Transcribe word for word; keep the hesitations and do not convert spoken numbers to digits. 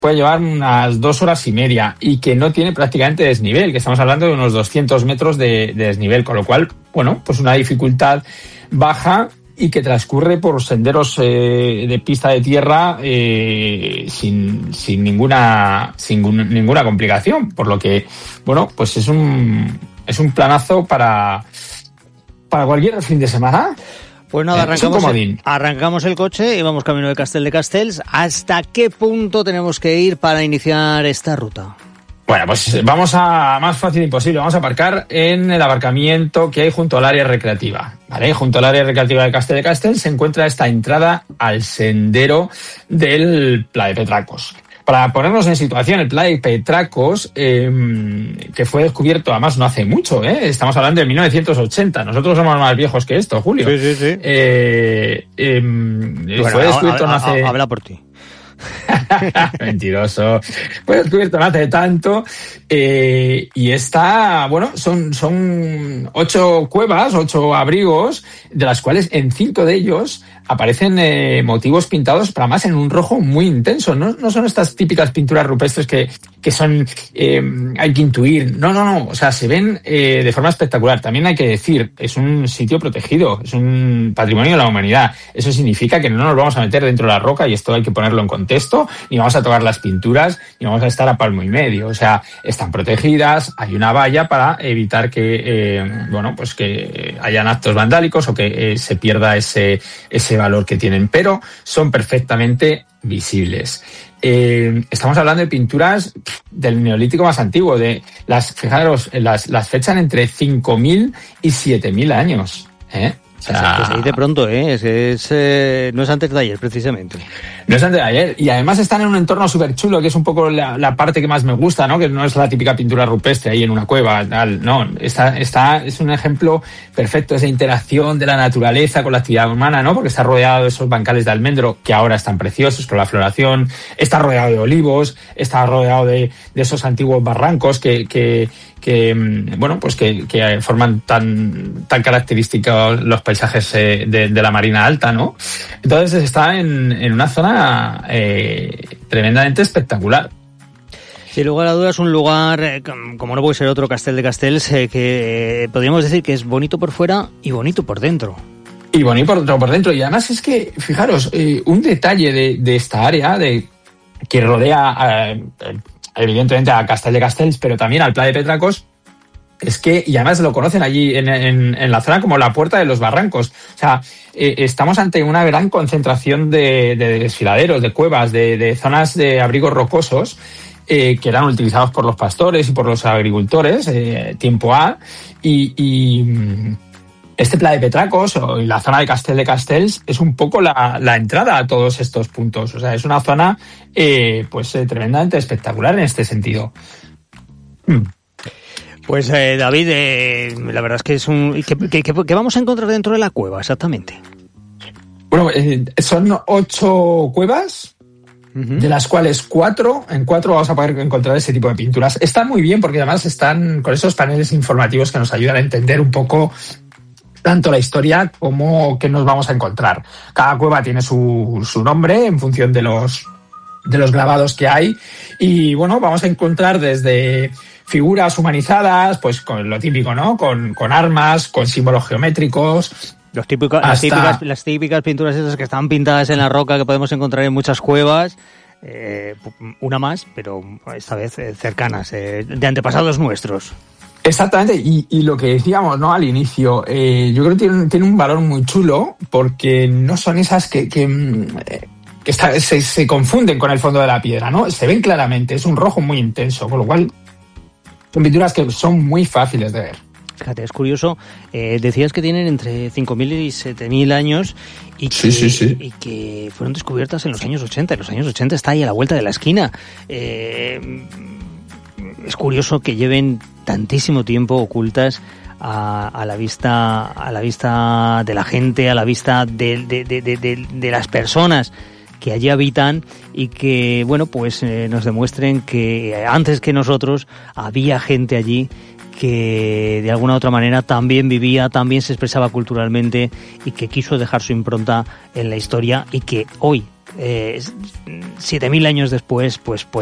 puede llevar unas dos horas y media y que no tiene prácticamente desnivel, que estamos hablando de unos doscientos metros de, de desnivel, con lo cual, bueno, pues una dificultad baja y que transcurre por senderos eh, de pista de tierra eh, sin, sin ninguna sin ninguna complicación, por lo que, bueno, pues es un es un planazo para para cualquier fin de semana. Pues nada, arrancamos el, arrancamos el coche y vamos camino de Castel de Castells. ¿Hasta qué punto tenemos que ir para iniciar esta ruta? Bueno, pues vamos a más fácil imposible. Vamos a aparcar en el aparcamiento que hay junto al área recreativa. ¿Vale? Junto al área recreativa de Castel de Castells se encuentra esta entrada al sendero del Pla de Petracos. Para ponernos en situación, el Pla de Petracos, eh, que fue descubierto además no hace mucho, ¿eh? Estamos hablando de mil novecientos ochenta. Nosotros somos más viejos que esto, Julio. Sí, sí, sí. Eh, eh, bueno, fue descubierto no hace... Habla por ti. Mentiroso. Fue descubierto no hace tanto eh, y está, bueno, son, son ocho cuevas, ocho abrigos, de las cuales en cinco de ellos aparecen eh, motivos pintados, para más en un rojo muy intenso. No, no son estas típicas pinturas rupestres que, que son, eh, hay que intuir. No, no, no. O sea, se ven eh, de forma espectacular. También hay que decir, es un sitio protegido, es un patrimonio de la humanidad. Eso significa que no nos vamos a meter dentro de la roca, y esto hay que ponerlo en contexto, ni vamos a tocar las pinturas, ni vamos a estar a palmo y medio. O sea, están protegidas, hay una valla para evitar que, eh, bueno, pues que hayan actos vandálicos o que eh, se pierda ese, ese valor que tienen, pero son perfectamente visibles. Eh, estamos hablando de pinturas del neolítico más antiguo, de las, fijaros, las, las fechan entre cinco mil y siete mil años, ¿eh? O sea, que se dice pronto, ¿eh? Es, es, eh, no es antes de ayer, precisamente. No es antes de ayer. Y además están en un entorno súper chulo, que es un poco la, la parte que más me gusta, ¿no? Que no es la típica pintura rupestre ahí en una cueva, tal. No, está, está, es un ejemplo perfecto, esa interacción de la naturaleza con la actividad humana, ¿no? Porque está rodeado de esos bancales de almendro, que ahora están preciosos con la floración. Está rodeado de olivos, está rodeado de, de esos antiguos barrancos que, que, que bueno, pues que, que forman tan, tan característicos los paisajes eh, de, de la Marina Alta, ¿no? Entonces está en, en una zona eh, tremendamente espectacular. Sin lugar a dudas, un lugar, eh, como no puede ser otro, Castel de Castells, eh, que eh, podríamos decir que es bonito por fuera y bonito por dentro. Y bonito por, por dentro. Y además es que, fijaros, eh, un detalle de, de esta área de que rodea eh, evidentemente a Castel de Castells, pero también al Pla de Petracos, es que, y además lo conocen allí en, en, en la zona como la Puerta de los Barrancos. O sea, eh, estamos ante una gran concentración de, de desfiladeros, de cuevas, de, de zonas de abrigos rocosos, eh, que eran utilizados por los pastores y por los agricultores, eh, tiempo A, y, y este Pla de Petracos o la zona de Castel de Castells es un poco la, la entrada a todos estos puntos. O sea, es una zona eh, pues eh, tremendamente espectacular en este sentido. Hmm. Pues eh, David, eh, la verdad es que es un... ¿Qué, qué, qué vamos a encontrar dentro de la cueva exactamente? Bueno, eh, son ocho cuevas, uh-huh. de las cuales cuatro, en cuatro vamos a poder encontrar ese tipo de pinturas. Están muy bien porque además están con esos paneles informativos que nos ayudan a entender un poco tanto la historia como qué nos vamos a encontrar. Cada cueva tiene su, su nombre en función de los, de los grabados que hay, y bueno, vamos a encontrar desde figuras humanizadas, pues con lo típico, ¿no? Con, con armas, con símbolos geométricos. Los típicos, hasta... las, típicas, las típicas pinturas esas que están pintadas en la roca, que podemos encontrar en muchas cuevas. Eh, una más, pero esta vez eh, cercanas, eh, de antepasados nuestros. Exactamente, y, y lo que decíamos, ¿no? Al inicio, eh, yo creo que tiene, tiene un valor muy chulo, porque no son esas que... que eh, que está, se, se confunden con el fondo de la piedra, ¿no? Se ven claramente, es un rojo muy intenso, con lo cual son pinturas que son muy fáciles de ver. Fíjate, es curioso, eh, decías que tienen entre cinco mil y siete mil años y que, sí, sí, sí. y que fueron descubiertas en los años ochenta. En los años ochenta está ahí a la vuelta de la esquina. Eh, es curioso que lleven tantísimo tiempo ocultas a, a la vista a la vista de la gente, a la vista de, de, de, de, de, de las personas que allí habitan, y que, bueno, pues eh, nos demuestren que antes que nosotros había gente allí que de alguna u otra manera también vivía, también se expresaba culturalmente, y que quiso dejar su impronta en la historia, y que hoy eh, siete mil años después, pues